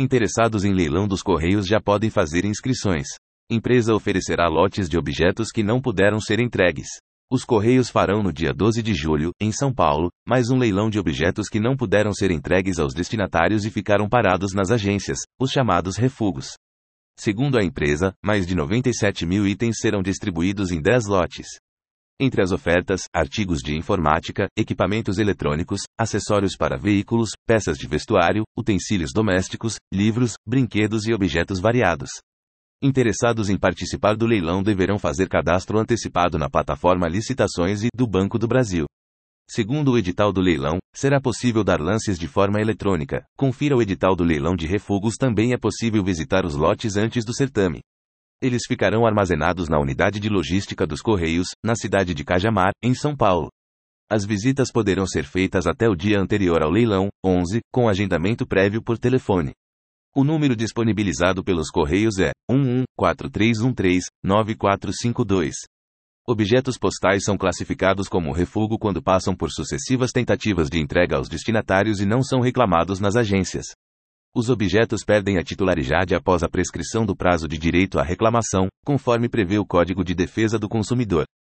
Interessados em leilão dos Correios já podem fazer inscrições. Empresa oferecerá lotes de objetos que não puderam ser entregues. Os Correios farão no dia 12 de julho, em São Paulo, mais um leilão de objetos que não puderam ser entregues aos destinatários e ficaram parados nas agências, os chamados refugos. Segundo a empresa, mais de 97 mil itens serão distribuídos em 10 lotes. Entre as ofertas, artigos de informática, equipamentos eletrônicos, acessórios para veículos, peças de vestuário, utensílios domésticos, livros, brinquedos e objetos variados. Interessados em participar do leilão deverão fazer cadastro antecipado na plataforma Licitações e do Banco do Brasil. Segundo o edital do leilão, será possível dar lances de forma eletrônica. Confira o edital do leilão de refugos. Também é possível visitar os lotes antes do certame. Eles ficarão armazenados na unidade de logística dos Correios, na cidade de Cajamar, em São Paulo. As visitas poderão ser feitas até o dia anterior ao leilão, 11, com agendamento prévio por telefone. O número disponibilizado pelos Correios é 11-4313-9452. Objetos postais são classificados como refugo quando passam por sucessivas tentativas de entrega aos destinatários e não são reclamados nas agências. Os objetos perdem a titularidade após a prescrição do prazo de direito à reclamação, conforme prevê o Código de Defesa do Consumidor.